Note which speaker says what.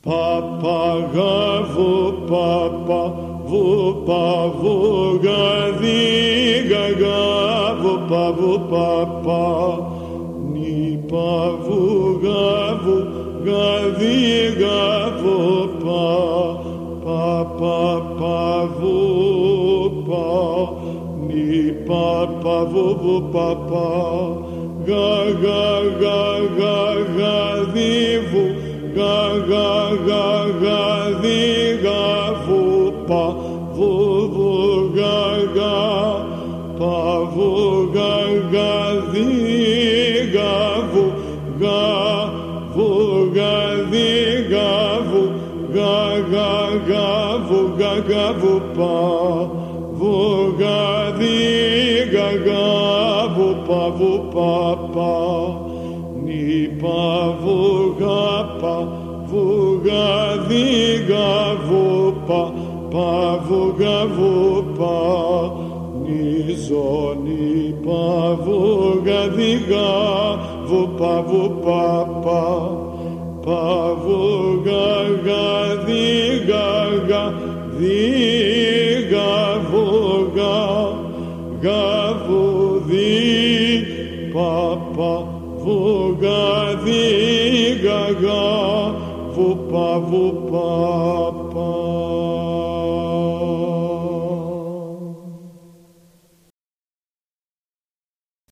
Speaker 1: Papa gavu papa vu pavu gadi gavu pavu papa ni pavu gavu gadi gavu papa pavu pa ni papa vu papa ga divu ga diga vu pa vu ga pa vu ga diga vu ga diga vu ga vu pa vu ga diga vu pa ni pa vu ga diga vu pa vu pa ni zo ni pa vu ga diga vu pa vu ga diga vu ga vu di papa vu ga diga vu pa